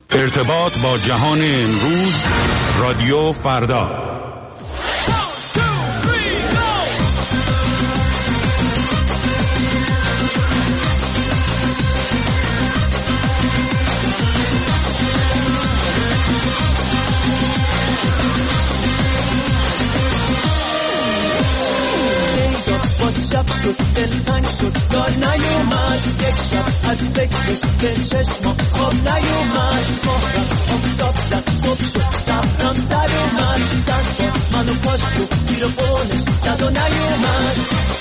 ارتباط با جهان امروز، رادیو فردا. شب شد دلتنگ شد دار نیومد، یک شب از فکرش به چشما خواب نیومد. ماهرم آفتاب زد صبح شد صبرم سر اومد، سر با منو کاشت و زیر قولش زد و نیومد.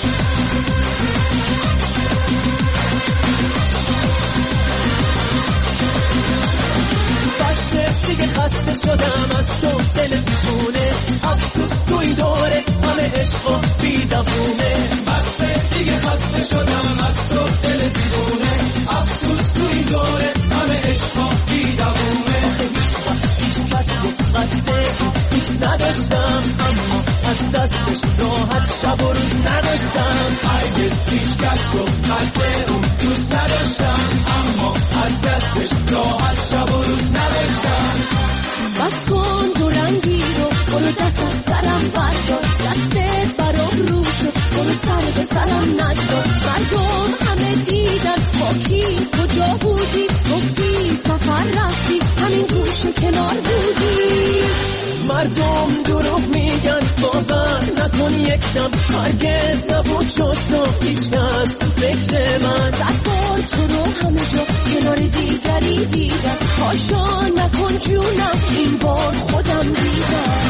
بسته دیگه خسته شدم از تو دل دیوونه، افسوس تو این دوره همه عشق و بیدوونه. بسته دیگه خسته شدم از تو دل دیوونه، افسوس تو این دوره همه عشق و بیدوونه. هیچ کس رو قده دوست نداشتم، اما از دستش راحت شب و روز نداشتم. هرگز هیچ کس رو قده اون دوست نداشتم، اما از دستش راحت شب و روز نداشتم. بس کن دورنگی رو برو دست از سرم بردار، دستت برام رو شد برو سر به سرم نگذار. مردم همه دیدن با کی کجا بودی، گفتی سفر رفتی همین گوشه کنار بودی. مردم دروغ میگن باور نکن یکدم، هرگز نبود شد تو هیچ کس فکر من. صد بار تو رو همه جا کنار دیگری دیدم، پاشا نکن جونم این بار خودم دیدم.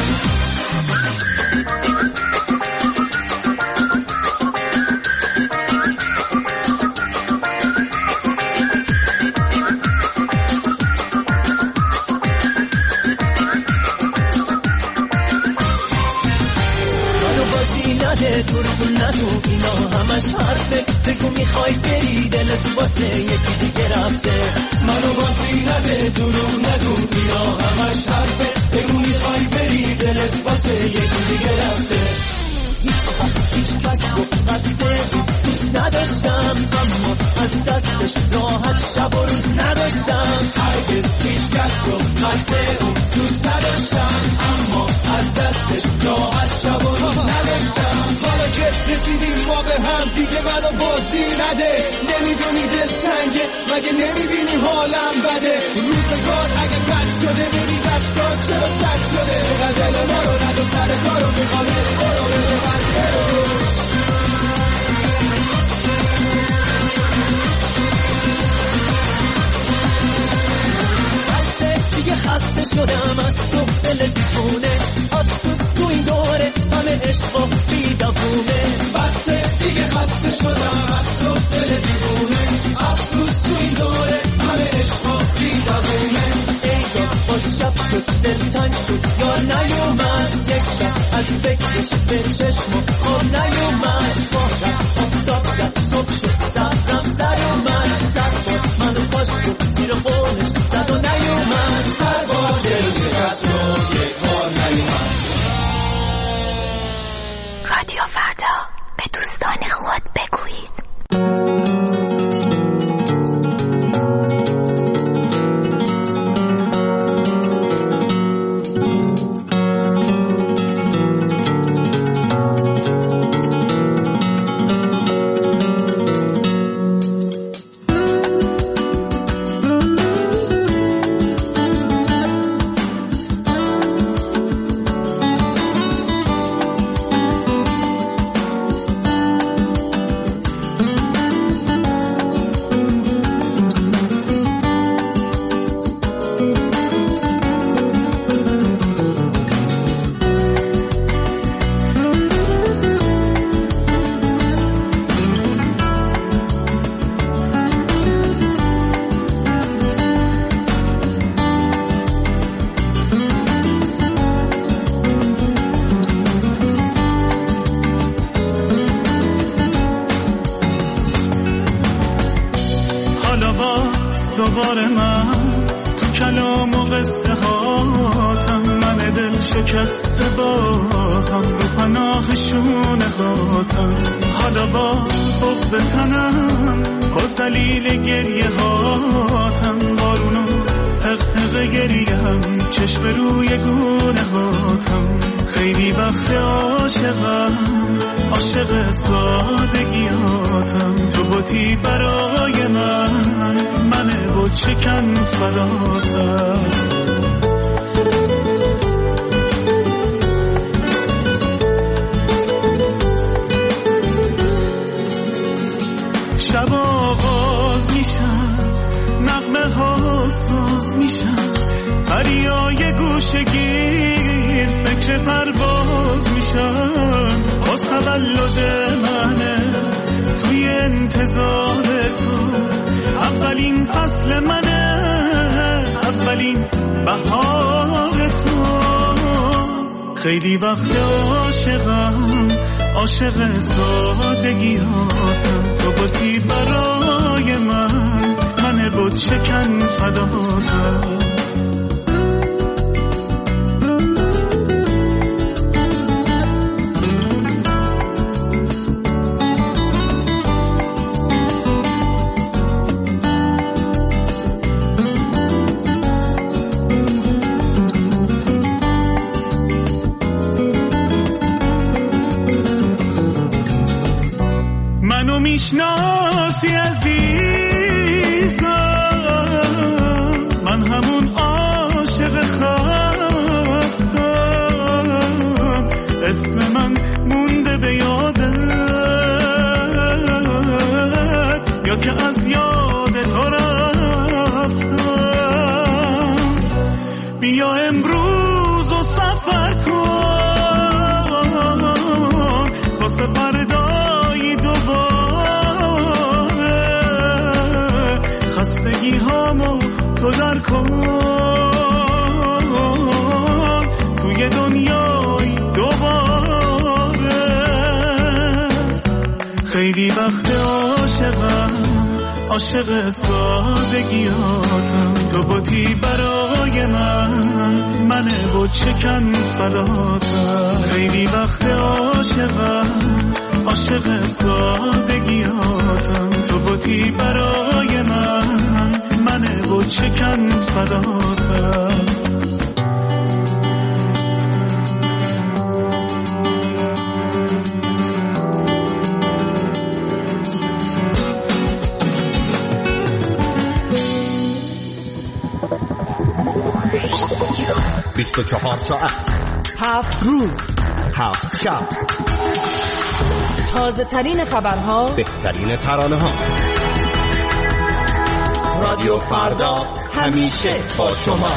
ترکون نگو اینا همش حرفه، بگو میخوای بری دلت واسه یکی دیگه رفته. منو بازی نده دروغ نگو اینا همش حرفه، بگو میخوای بری دلت واسه یکی دیگه رفته. هیچ کس رو قده دوست نداشتم، اما از دستش راحت شب و روز نداشتم. هرگز هیچ کس رو قده اون دوست نداشتم، اما از دستش راحت شب و روز نداشتم. حالا که رسیدیم ما به هم دیگه منو بازی نده، نمیدونی دل تنگه مگه نمیبینی حالم بده. روزگار اگه بد شده ببین دستار چرا سد شده، دل ما رو ندو سر کارو میخوام برو برو. دیگه خسته شدم از تو دل دیوونه، افسوس تو این دوره همه عشق و بیدوونه. بسته دیگه خسته شدم از تو دل دیوونه، افسوس تو این دوره همه عشق و بیدوونه. ای باز شب شد دلتنگ شد یار نیومد، یک شب از فکرش به چشم خواب نیومد. ماهرم آفتاب زد صبح شد صبرم سر اومد، سر با منو کاشت و زیر قولش زد و نیومد. سر با دل شکست و یک بار نیومد. رادیو فردا، به دوستان خود بگویید. دوباره من تو کلام و قصه هاتم، من دل شکسته بازم رو پناه شونه هاتم. حالا با بغض تنم با ذلیل گریه هاتم، بارونو حق گریم چشم روی گونه هاتم. خیلی وقت عاشقم، عاشق سادگیاتم. تو بودی برای من بود شکن فداتم. شب آغاز میشن، نغمه ها ساز میشن، پریای گوشه گیر فکر پرواز میشن. باز تولد منه توی انتظار تو، اولین فصل منه، اولین بهار تو. خیلی وقت عاشقم، عاشق سادگیاتم. تو بودی برای من بود شکن فداتم. میشناسی عزیزم، من همون عاشق خستم. اسم من مونده به یادت، یا که از یاد تو رفتم. بیا امروز و سفر کن واسه فردایی دوباره. خستگی هامو تو در کن توی دنیای دوباره. خیلی وقت عاشقم، عاشق سادگیاتم. تو بودی برای من بود شکن فداتم. خیلی وقت عاشقم، عاشق سادگیاتم. تو بودی برای من بود شکن فداتم. بیست و 24 ساعت، 7 روز، 7 شب، تازه ترین خبرها، بهترین ترانه ها. رادیو فردا همیشه با شما.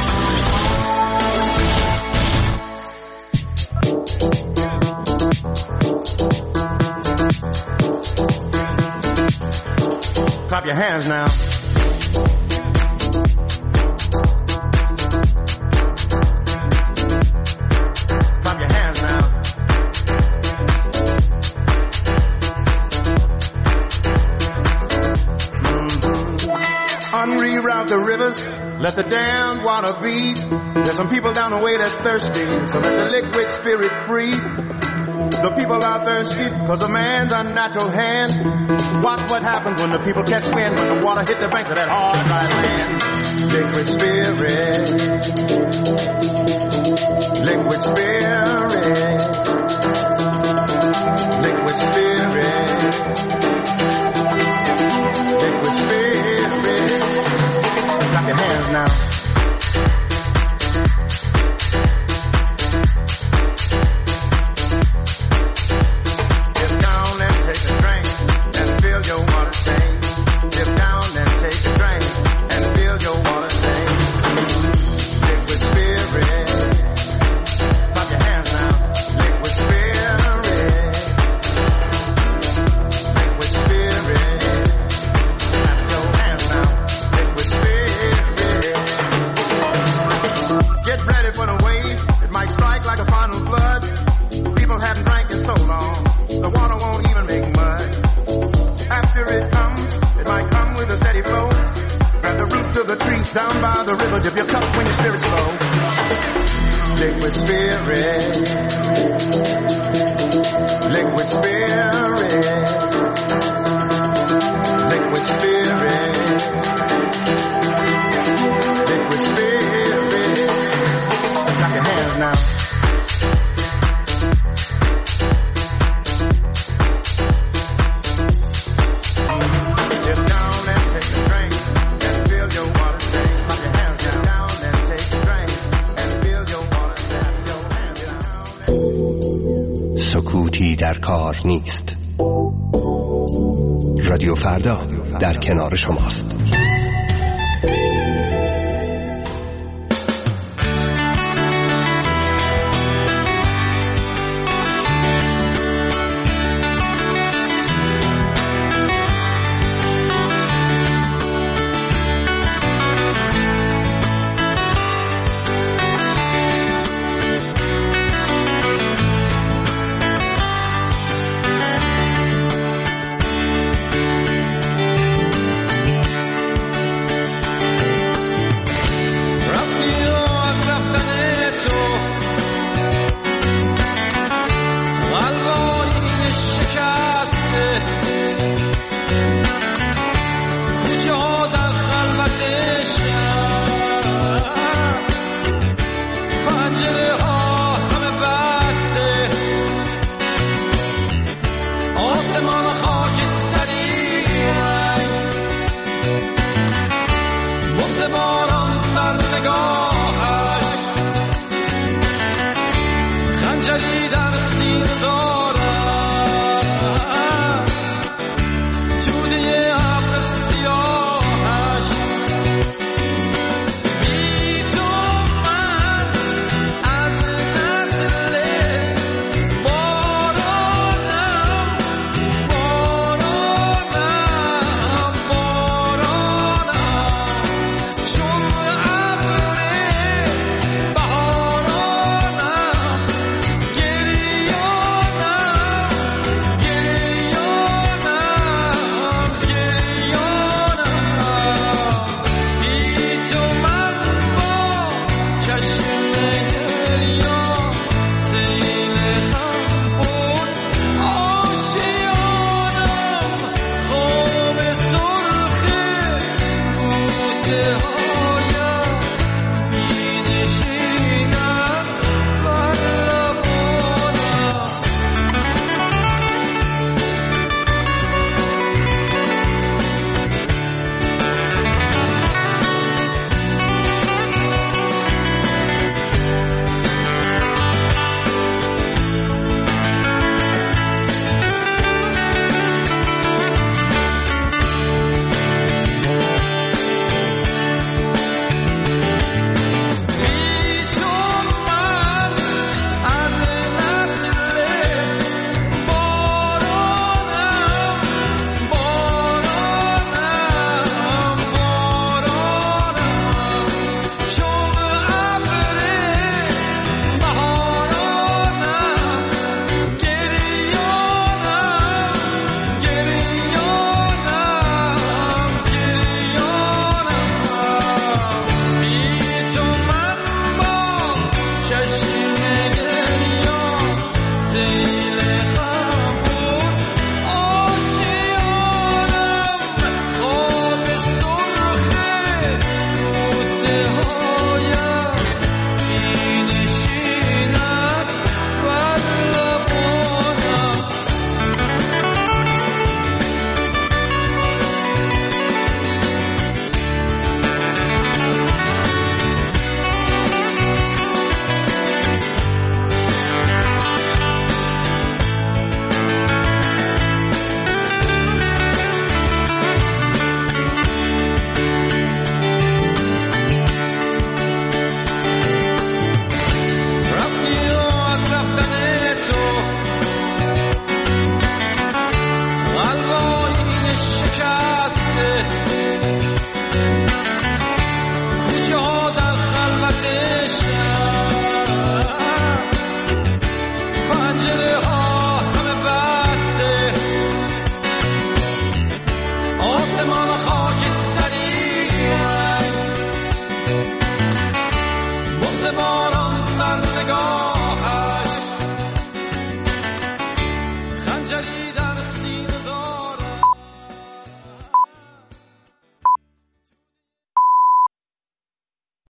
Clap your hands now. Clap your hands now. Unreroute the rivers, let the damned water be. There's some people down the way that's thirsty, so let the liquid spirit free. The people are thirsty because of man's unnatural hand. Watch what happens when the people catch wind, when the water hit the banks of that hard, dry land. Liquid spirit, liquid spirit, liquid spirit, liquid spirit. Clap your hands now. Down by the river, dip your cup when your spirit's low. Liquid spirit, liquid spirit, liquid spirit, liquid spirit. در کار نیست. رادیو فردا در کنار شماست. باران در نگاه